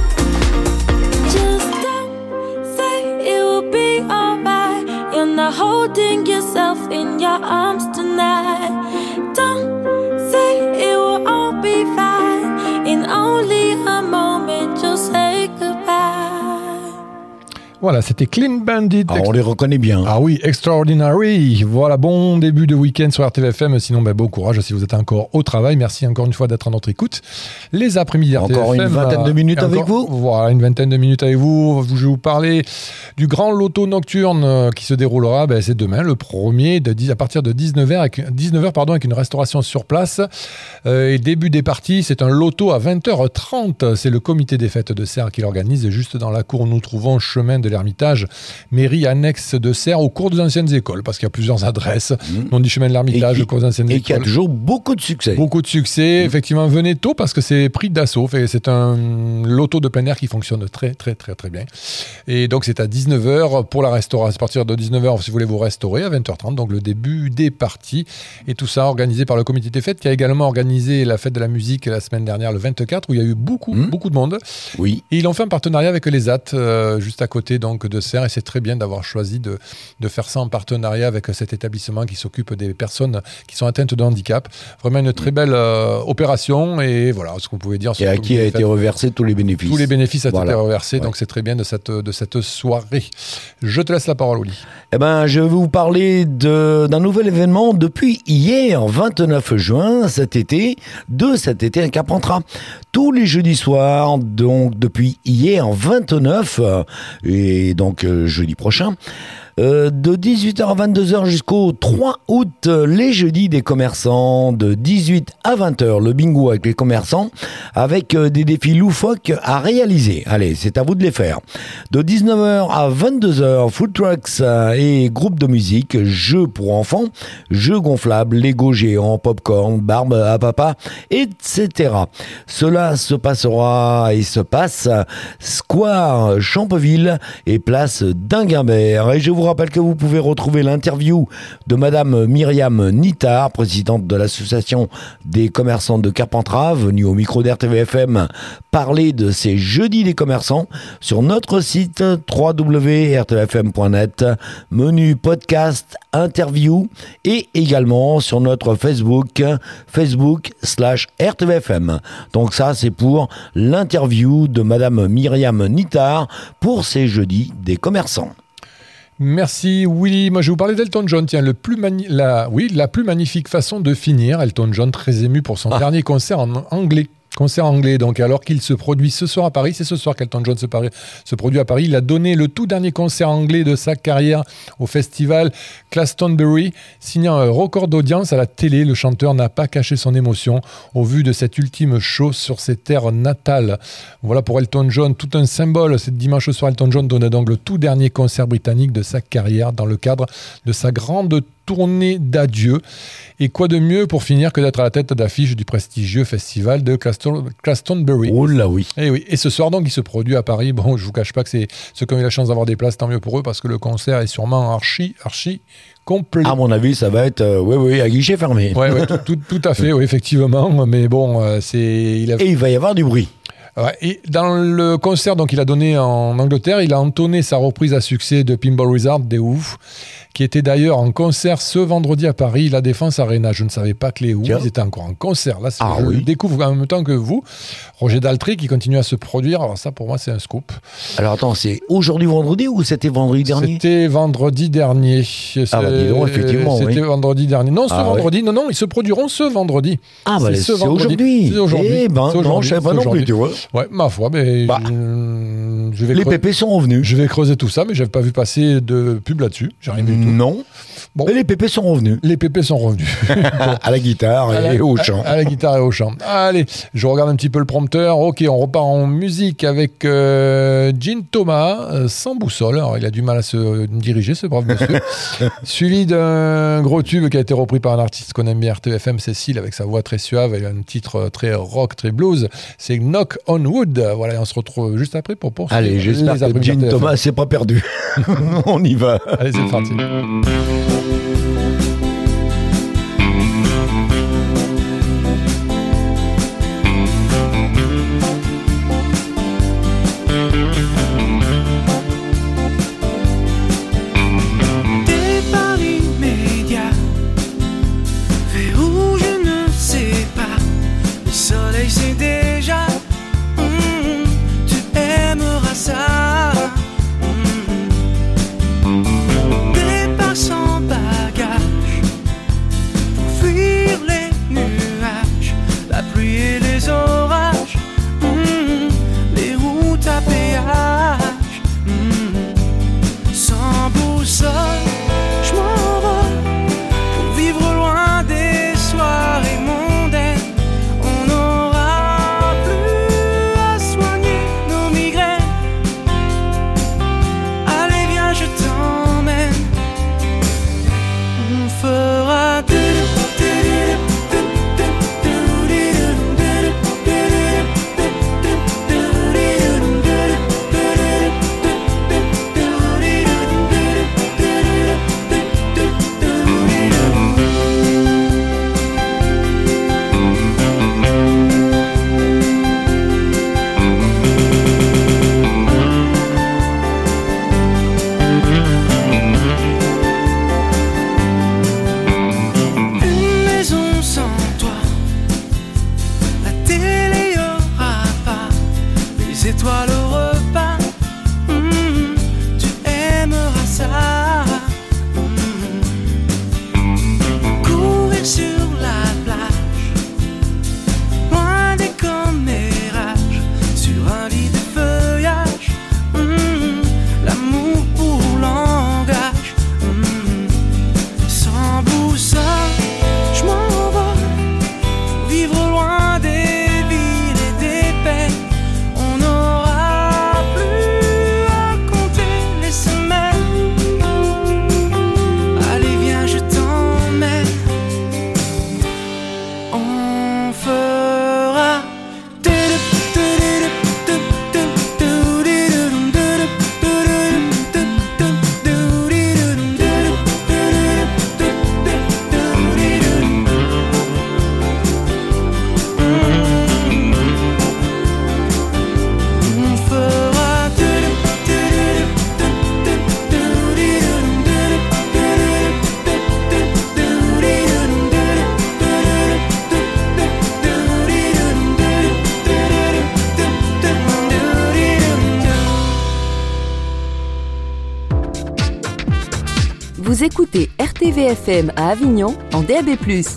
Just don't say it will be alright. You're not holding yourself in your arms tonight. Don't say it will all be fine. In only a moment you'll say goodbye. Voilà, c'était Clean Bandit. On les reconnaît bien. Ah oui, Extraordinary. Voilà, bon début de week-end sur RTVFM. Sinon, bon courage si vous êtes encore au travail. Merci encore une fois d'être à notre écoute. Les après-midi RTVFM. Encore une vingtaine de minutes avec vous. Voilà, une vingtaine de minutes avec vous. Je vais vous parler du grand loto nocturne qui se déroulera, c'est demain, le 1er, à partir de 19h, avec une restauration sur place. Et début des parties, c'est un loto à 20h30. C'est le comité des fêtes de Serres qui l'organise. Juste dans la cour où nous trouvons chemin de l'Ermitage, mairie annexe de Serres, au cours des anciennes écoles, parce qu'il y a plusieurs adresses. On dit chemin de l'Ermitage, au cours des anciennes écoles. Et qui a toujours beaucoup de succès. Beaucoup de succès. Effectivement, venez tôt parce que c'est pris d'assaut. C'est un loto de plein air qui fonctionne très, très, très, très bien. Et donc, c'est à 19h pour la restauration. À partir de 19h, si vous voulez vous restaurer, à 20h30, donc le début des parties. Et tout ça organisé par le comité des fêtes qui a également organisé la fête de la musique la semaine dernière, le 24, où il y a eu beaucoup de monde. Oui. Et ils ont fait un partenariat avec les ZAT, juste à côté côté donc de Serres, et c'est très bien d'avoir choisi de faire ça en partenariat avec cet établissement qui s'occupe des personnes qui sont atteintes de handicap. Vraiment une très belle opération, et voilà ce qu'on pouvait dire. Et à qui a été reversé tous les bénéfices. Tous les bénéfices ont été reversés, donc c'est très bien de cette soirée. Je te laisse la parole, Oli. Eh ben, je vais vous parler d'un nouvel événement depuis hier, 29 juin, cet été à Carpentras. Tous les jeudis soirs, donc depuis hier, 29, et donc jeudi prochain, de 18h à 22h jusqu'au 3 août, les jeudis des commerçants, de 18 à 20h, le bingo avec les commerçants, avec des défis loufoques à réaliser. Allez, c'est à vous de les faire. De 19h à 22h, food trucks et groupes de musique, jeux pour enfants, jeux gonflables, Lego géants, popcorn, barbe à papa, etc. Cela se passera et se passe Square Champeville et place d'Inguimbert. Et je vous rappelle que vous pouvez retrouver l'interview de Madame Myriam Nittard, présidente de l'association des commerçants de Carpentras, venue au micro d'RTVFM parler de ces jeudis des commerçants sur notre site www.rtvfm.net, menu podcast, interview, et également sur notre Facebook/RTVFM. Donc ça, c'est pour l'interview de Madame Myriam Nittard pour ces jeudis des commerçants. Merci Willy. Moi je vais vous parler d'Elton John. Tiens, la plus magnifique façon de finir. Elton John très ému pour son dernier concert en anglais. Concert anglais, donc alors qu'il se produit ce soir à Paris, c'est ce soir qu'Elton John se produit à Paris. Il a donné le tout dernier concert anglais de sa carrière au festival Glastonbury, signant un record d'audience à la télé. Le chanteur n'a pas caché son émotion au vu de cet ultime show sur ses terres natales. Voilà pour Elton John, tout un symbole. Ce dimanche soir, Elton John donnait donc le tout dernier concert britannique de sa carrière dans le cadre de sa grande tournée d'adieu. Et quoi de mieux pour finir que d'être à la tête d'affiche du prestigieux festival de Glastonbury. Oh là oui. Et oui. Et ce soir donc il se produit à Paris. Bon, je vous cache pas que c'est ceux qui ont eu la chance d'avoir des places, tant mieux pour eux, parce que le concert est sûrement archi complet. À mon avis, ça va être à guichet fermé. Ouais, tout à fait, oui, effectivement. Mais bon, Et il va y avoir du bruit. Ouais, et dans le concert donc il a donné en Angleterre, il a entonné sa reprise à succès de Pinball Wizard des Who, qui était d'ailleurs en concert ce vendredi à Paris, la Défense Arena. Je ne savais pas que les Who étaient encore en concert. Là, je le découvre en même temps que vous. Roger Daltrey qui continue à se produire. Alors ça, pour moi, c'est un scoop. Alors attends, c'est aujourd'hui vendredi ou c'était vendredi dernier ? C'était vendredi dernier. Dis donc, effectivement. C'était vendredi dernier. Non, vendredi. Non, ils se produiront ce vendredi. Ah, bah c'est aujourd'hui. C'est aujourd'hui. Eh ben, non, je ne savais pas non plus, tu vois. Ouais, ma foi, mais les pépés sont revenus. Je vais creuser tout ça, mais je n'avais pas vu passer de pub là-dessus. J'ai rien du tout. Non. Bon. Mais les pépés sont revenus. Les pépés sont revenus. À la guitare et au chant. À la guitare et au chant. Allez, je regarde un petit peu le prompteur. Ok, on repart en musique avec Gene Thomas, sans boussole. Alors, il a du mal à se diriger, ce brave monsieur. Suivi d'un gros tube qui a été repris par un artiste qu'on aime bien, RTVFM, Cécile, avec sa voix très suave et un titre très rock, très blues. C'est Knock on Wood. Voilà, et on se retrouve juste après pour poursuivre. Allez, j'espère que Gene Thomas, c'est pas perdu. On y va. Allez, c'est parti. C'est déjà, tu aimeras ça. Départ sans bagage pour fuir les nuages. Vous écoutez RTVFM à Avignon en DAB+.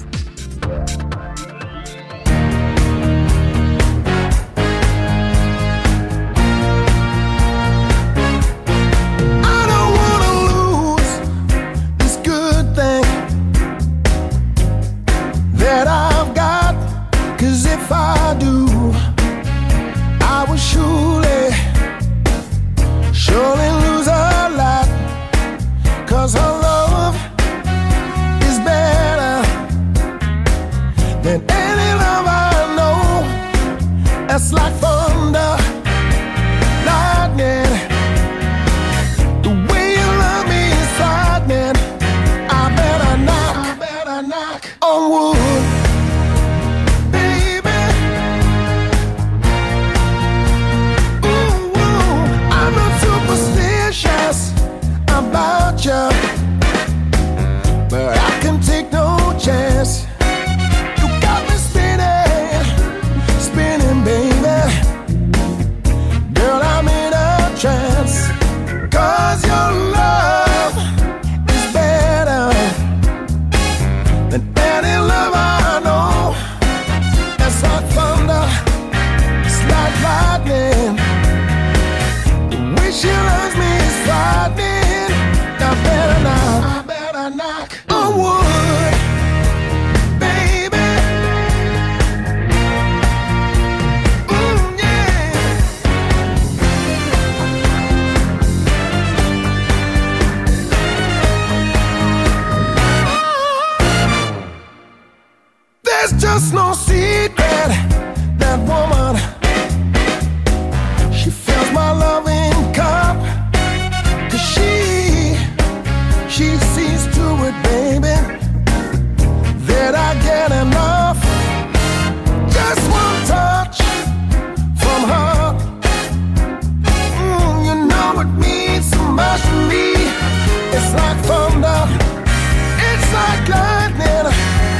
It's like thunder, lightning. The way you love me is frightening. I better knock on wood, baby. Ooh, I'm not superstitious about you, but I can take no chance. Cause your love is better than any love I know. It's like thunder, it's like lightning. The way she loves me is frightening. I better knock on wood, baby. Ooh, yeah. There's just no secret, that woman, she fills my loving cup. Cause she sees to it, baby, that I get enough. Just one touch from her, you know it means so much to me. It's like thunder, it's like lightning.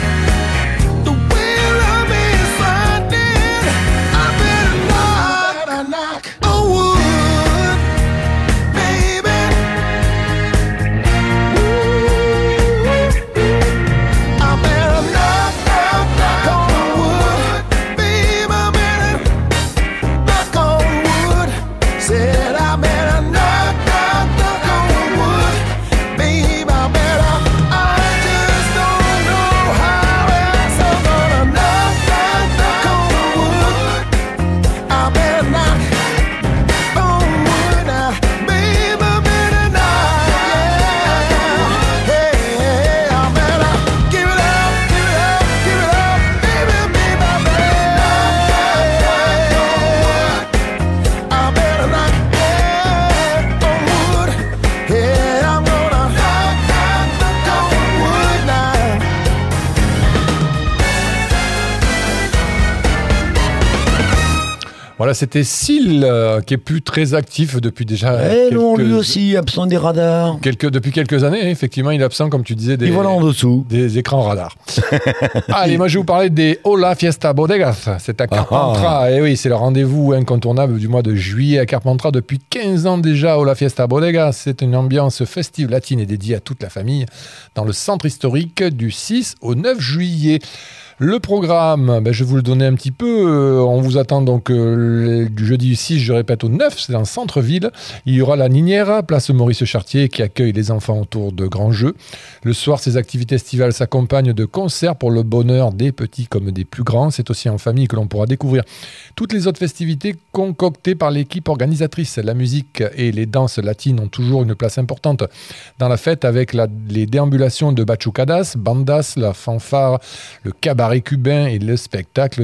Voilà, c'était Seal qui est plus très actif depuis déjà. Non, lui aussi, absent des radars. Depuis quelques années, effectivement, il est absent, comme tu disais, et voilà en dessous. Des écrans radars. Allez, moi je vais vous parler des Hola Fiesta Bodegas. C'est à Carpentras. Et oui, c'est le rendez-vous incontournable du mois de juillet à Carpentras. Depuis 15 ans déjà, Hola Fiesta Bodegas. C'est une ambiance festive latine et dédiée à toute la famille dans le centre historique du 6 au 9 juillet. Le programme, je vais vous le donner un petit peu. On vous attend donc du jeudi 6, je répète, au 9, c'est dans le centre-ville. Il y aura la Ninière, place Maurice-Chartier, qui accueille les enfants autour de grands jeux. Le soir, ces activités estivales s'accompagnent de concerts pour le bonheur des petits comme des plus grands. C'est aussi en famille que l'on pourra découvrir toutes les autres festivités concoctées par l'équipe organisatrice. La musique et les danses latines ont toujours une place importante dans la fête, avec les déambulations de bachucadas, bandas, la fanfare, le cabaret cubain et le spectacle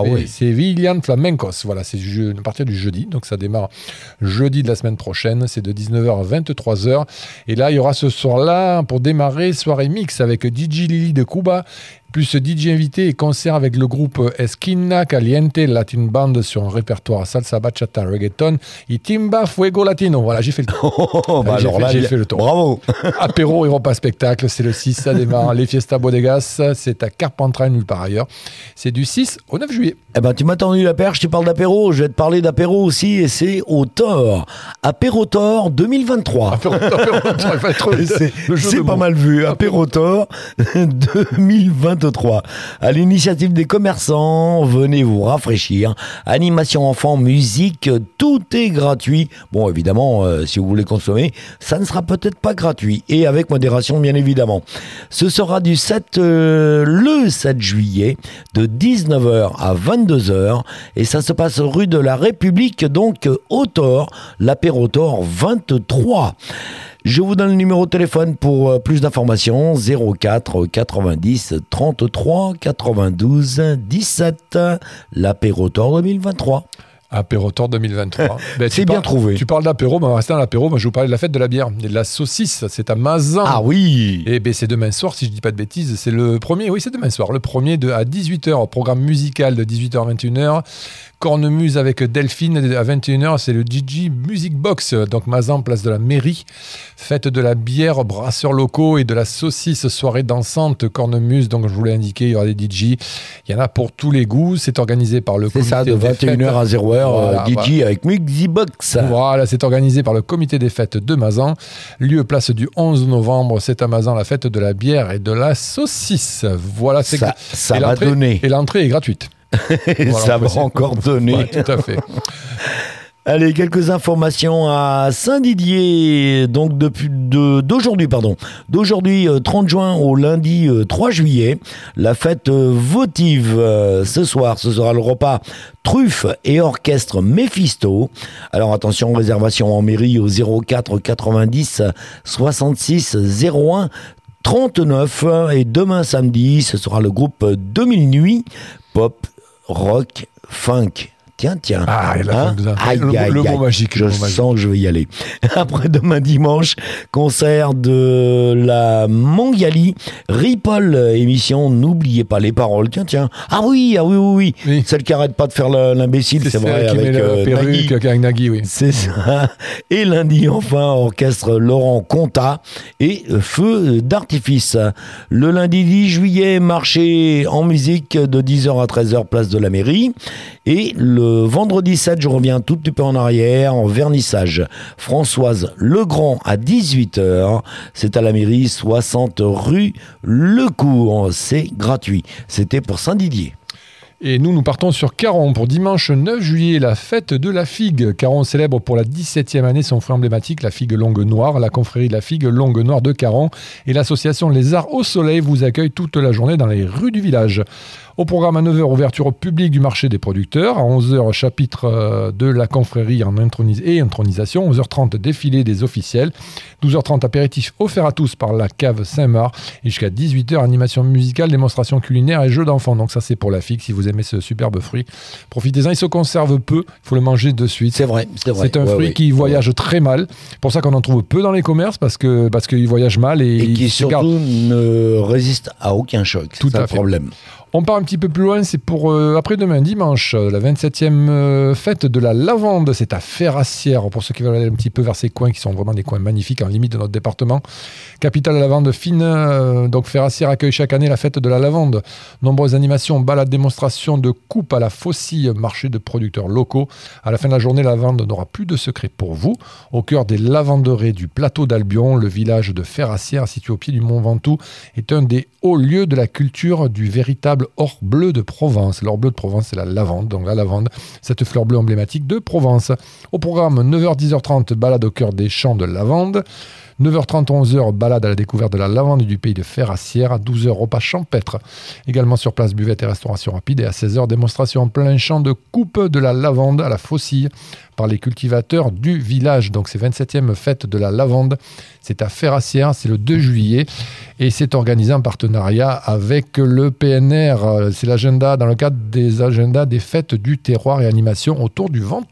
Sevillan Flamencos. Voilà, c'est à partir du jeudi, donc ça démarre jeudi de la semaine prochaine, c'est de 19h à 23h. Et là, il y aura ce soir-là, pour démarrer, soirée mix avec DJ Lily de Cuba Plus DJ invité et concert avec le groupe Esquina Caliente Latin Band sur un répertoire salsa, bachata, reggaeton et timba, fuego latino. Voilà, j'ai fait le tour. J'ai fait le tour. Bravo. Apéro et repas spectacle, c'est le 6, ça démarre. Les Fiesta Bodegas, c'est à Carpentras, nulle part ailleurs. C'est du 6 au 9 juillet. Eh ben, tu m'as tendu la perche, tu parles d'apéro, je vais te parler d'apéro aussi, et c'est au Thor. Apéro Thor 2023. C'est pas mal vu. Apéro Thor 2023. À l'initiative des commerçants, venez vous rafraîchir. Animation enfant, musique, tout est gratuit. Bon, évidemment, si vous voulez consommer, ça ne sera peut-être pas gratuit. Et avec modération, bien évidemment. Ce sera le 7 juillet, de 19h à 22h. Et ça se passe rue de la République, donc au Thor, l'apéro Thor 23. Je vous donne le numéro de téléphone pour plus d'informations, 04 90 33 92 17, l'apéro Thor 2023. Apéro Thor 2023. C'est bien trouvé. Tu parles d'apéro, mais on va rester dans l'apéro. Moi, je vous parlais de la fête de la bière et de la saucisse. C'est à Mazan. Ah oui. Et c'est demain soir, si je dis pas de bêtises. C'est le premier. Oui, c'est demain soir. Le premier à 18h, programme musical de 18h à 21h. Cornemuse avec Delphine à 21h, c'est le Gigi Music Box, donc Mazan, place de la mairie. Fête de la bière, brasseurs locaux et de la saucisse, soirée dansante, Cornemuse, donc je vous l'ai indiqué, il y aura des DJ. Il y en a pour tous les goûts, c'est organisé par le comité des fêtes. C'est ça, de 21h à 0h, voilà, DJ avec Music Box. Voilà, c'est organisé par le comité des fêtes de Mazan. Lieu, place du 11 novembre, c'est à Mazan, la fête de la bière et de la saucisse. Voilà, c'est ça va donner. Et l'entrée est gratuite. Voilà, ça va encore donner. Ouais, tout à fait. Allez, quelques informations à Saint-Didier, donc d'aujourd'hui, 30 juin au lundi 3 juillet, la fête votive. Ce soir, ce sera le repas truffe et orchestre Mephisto. Alors attention, réservation en mairie au 04 90 66 01 39. Et demain samedi, ce sera le groupe 2000 Nuits, pop, rock, funk. Tiens. Ah, le mot magique. Je sens que je vais y aller. Après demain dimanche, concert de la Mangali, Ripoll, émission N'oubliez pas les paroles. Tiens. Ah oui. Celle qui arrête pas de faire l'imbécile, c'est vrai, avec perruque, avec Nagui, oui. C'est ça. Et lundi, enfin, orchestre Laurent Conta et feu d'artifice. Le lundi 10 juillet, marché en musique de 10h à 13h, place de la mairie. Et le vendredi 7, je reviens un tout petit peu en arrière, en vernissage. Françoise Legrand à 18h. C'est à la mairie, 60 rue Lecourt. C'est gratuit. C'était pour Saint-Didier. Et nous partons sur Caron pour dimanche 9 juillet, la fête de la figue. Caron célèbre pour la 17e année son fruit emblématique, la figue longue noire. La confrérie de la figue longue noire de Caron et l'association Les Arts au Soleil vous accueillent toute la journée dans les rues du village. Au programme à 9h, ouverture au public du marché des producteurs. À 11h, chapitre de la confrérie en intronisation. 11h30, défilé des officiels. 12h30, apéritif offert à tous par la cave Saint-Marc. Et jusqu'à 18h, animation musicale, démonstration culinaire et jeux d'enfants. Donc ça, c'est pour la figue. Si vous aimez ce superbe fruit, profitez-en. Il se conserve peu. Il faut le manger de suite. C'est vrai. C'est un fruit qui voyage très mal. C'est pour ça qu'on en trouve peu dans les commerces parce qu'il voyage mal. Et qui surtout ne résiste à aucun choc. Tout à fait. Problème. On part un petit peu plus loin, c'est pour après-demain, dimanche, la 27e fête de la lavande. C'est à Ferrassières, pour ceux qui veulent aller un petit peu vers ces coins, qui sont vraiment des coins magnifiques, en limite de notre département. Capitale de la lavande fine, donc Ferrassières accueille chaque année la fête de la lavande. Nombreuses animations, balades, démonstrations de coupe à la faucille, marché de producteurs locaux. À la fin de la journée, la lavande n'aura plus de secret pour vous. Au cœur des lavanderaies du plateau d'Albion, le village de Ferrassières, situé au pied du Mont Ventoux, est un des hauts lieux de la culture du véritable or bleu de Provence. L'or bleu de Provence, c'est la lavande. Donc la lavande, cette fleur bleue emblématique de Provence. Au programme, 9h, 10h30, balade au cœur des champs de lavande. 9h30, 11h, balade à la découverte de la lavande du pays de Ferrassières. À 12h, repas champêtre. Également sur place, buvette et restauration rapide. Et à 16h, démonstration en plein champ de coupe de la lavande à la faucille par les cultivateurs du village. Donc c'est 27e fête de la lavande. C'est à Ferrassières, c'est le 2 juillet. Et c'est organisé en partenariat avec le PNR. C'est l'agenda, dans le cadre des agendas des fêtes du terroir et animation autour du Ventoux.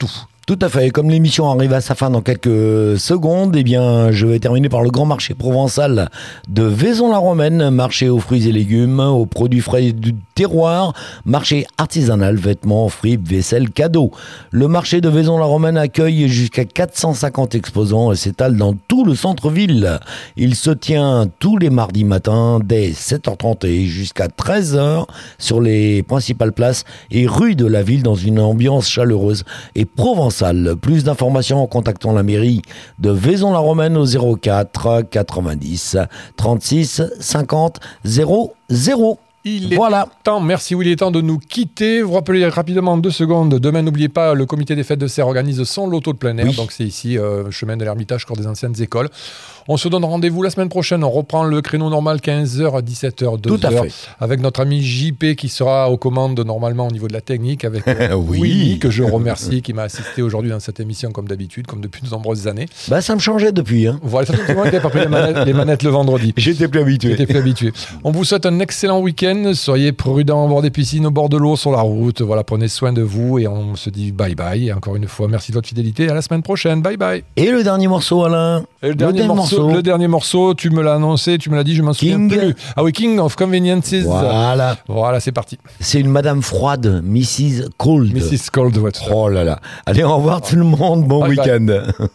Tout à fait. Comme l'émission arrive à sa fin dans quelques secondes, eh bien, je vais terminer par le grand marché provençal de Vaison-la-Romaine, marché aux fruits et légumes, aux produits frais du terroir, marché artisanal, vêtements, fripes, vaisselle, cadeaux. Le marché de Vaison-la-Romaine accueille jusqu'à 450 exposants et s'étale dans tout le centre-ville. Il se tient tous les mardis matins dès 7h30 et jusqu'à 13h sur les principales places et rues de la ville dans une ambiance chaleureuse et provençale. Plus d'informations en contactant la mairie de Vaison-la-Romaine au 04 90 36 50 00. Il est temps, merci Willy, il est temps de nous quitter. Vous rappelez rapidement en 2 secondes, demain n'oubliez pas, le comité des fêtes de Serres organise son loto de plein air, donc c'est ici, chemin de l'Ermitage, cours des anciennes écoles. On se donne rendez-vous la semaine prochaine, on reprend le créneau normal 15h à 17h, 2h, avec notre ami JP qui sera aux commandes normalement au niveau de la technique, avec Willy, que je remercie, qui m'a assisté aujourd'hui dans cette émission comme d'habitude, comme depuis de nombreuses années. Bah ça me changeait depuis. Hein. Voilà, ça fait longtemps que t'as pas pris les manettes le vendredi. J'étais plus habitué. On vous souhaite un excellent week-end, soyez prudents au bord des piscines, au bord de l'eau, sur la route, voilà, prenez soin de vous et on se dit bye bye. Et encore une fois, merci de votre fidélité, à la semaine prochaine, bye bye. Et le dernier morceau, Alain? Le dernier morceau, tu me l'as annoncé, tu me l'as dit, je m'en souviens plus. Ah oui, King of Conveniences. Voilà, c'est parti. C'est une madame froide, Mrs. Cold. Mrs. Cold, ouais. Oh là là. Allez, au revoir tout le monde, bon week-end.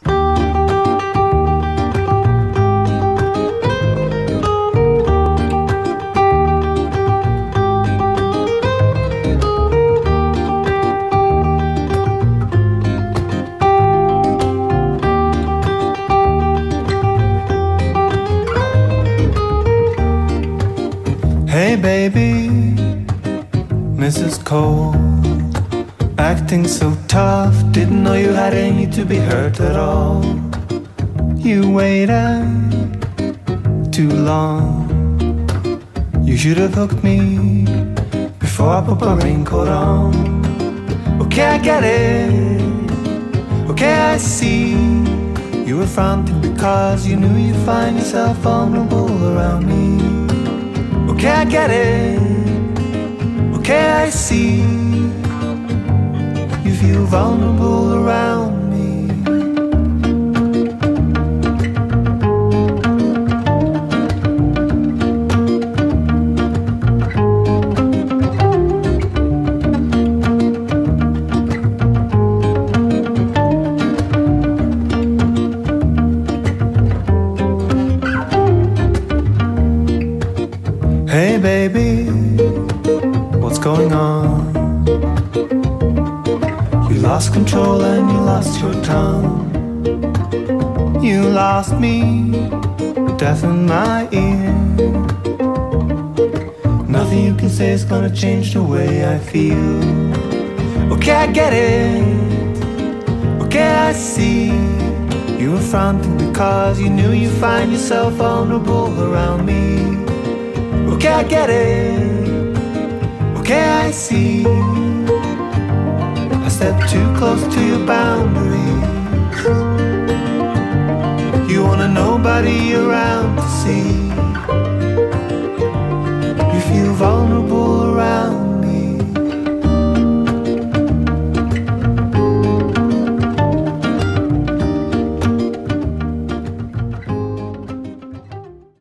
Hey baby, Mrs. Cole, acting so tough, didn't know you had any to be hurt at all. You waited too long, you should have hooked me before I put my raincoat on. Okay, I get it, okay, I see. You were fronting because you knew you'd find yourself vulnerable around me. Okay, I get it, okay, I see. You feel vulnerable around me. Hey baby, what's going on? You lost control and you lost your tongue. You lost me, deaf in my ear. Nothing you can say is gonna change the way I feel. Okay, I get it, okay, I see. You were fronting because you knew you'd find yourself vulnerable around me. Okay, I get it, okay, I see. I stepped too close to your boundaries. You want nobody around to see.